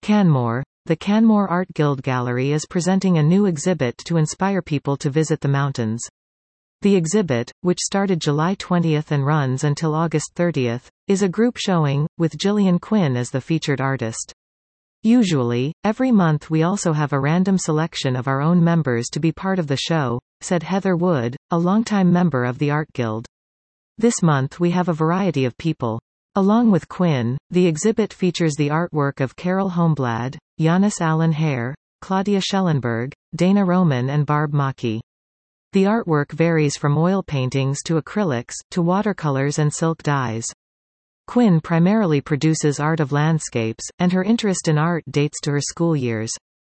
Canmore. The Canmore Art Guild Gallery is presenting a new exhibit to inspire people to visit the mountains. The exhibit, which started July 20 and runs until August 30, is a group showing, with Gillian Quinn as the featured artist. Usually, every month we also have a random selection of our own members to be part of the show, said Heather Wood, a longtime member of the Art Guild. This month we have a variety of people. Along with Quinn, the exhibit features the artwork of Carol Homeblad, Janis Allen Hare, Claudia Schellenberg, Dana Roman and Barb Maki. The artwork varies from oil paintings to acrylics, to watercolors and silk dyes. Quinn primarily produces art of landscapes, and her interest in art dates to her school years.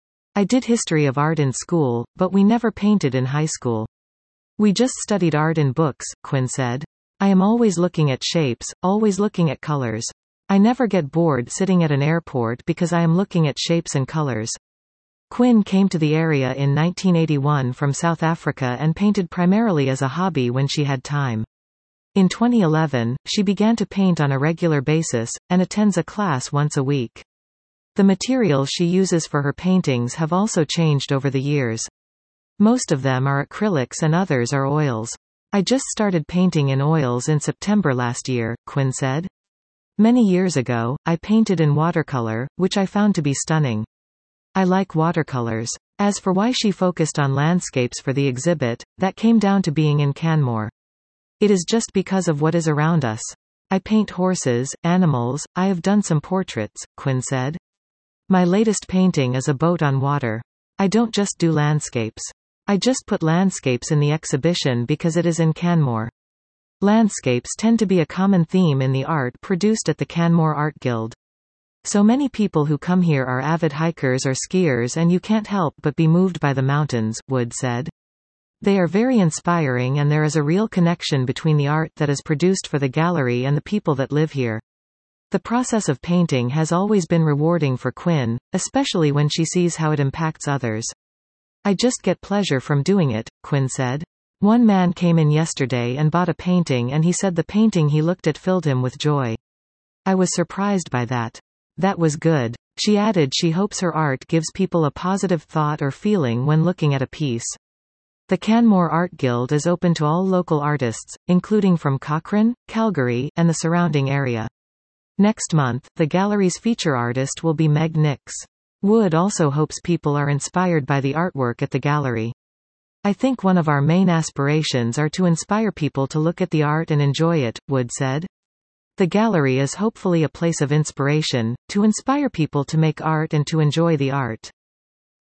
I did history of art in school, but we never painted in high school. We just studied art in books, Quinn said. I am always looking at shapes, always looking at colors. I never get bored sitting at an airport because I am looking at shapes and colors. Quinn came to the area in 1981 from South Africa and painted primarily as a hobby when she had time. In 2011, she began to paint on a regular basis, and attends a class once a week. The materials she uses for her paintings have also changed over the years. Most of them are acrylics and others are oils. I just started painting in oils in September last year, Quinn said. Many years ago, I painted in watercolor, which I found to be stunning. I like watercolors. As for why she focused on landscapes for the exhibit, that came down to being in Canmore. It is just because of what is around us. I paint horses, animals, I have done some portraits, Quinn said. My latest painting is a boat on water. I don't just do landscapes. I just put landscapes in the exhibition because it is in Canmore. Landscapes tend to be a common theme in the art produced at the Canmore Art Guild. So many people who come here are avid hikers or skiers and you can't help but be moved by the mountains, Wood said. They are very inspiring and there is a real connection between the art that is produced for the gallery and the people that live here. The process of painting has always been rewarding for Quinn, especially when she sees how it impacts others. I just get pleasure from doing it, Quinn said. One man came in yesterday and bought a painting and he said the painting he looked at filled him with joy. I was surprised by that. That was good. She added she hopes her art gives people a positive thought or feeling when looking at a piece. The Canmore Art Guild is open to all local artists, including from Cochrane, Calgary, and the surrounding area. Next month, the gallery's feature artist will be Meg Nix. Wood also hopes people are inspired by the artwork at the gallery. I think one of our main aspirations are to inspire people to look at the art and enjoy it, Wood said. The gallery is hopefully a place of inspiration, to inspire people to make art and to enjoy the art.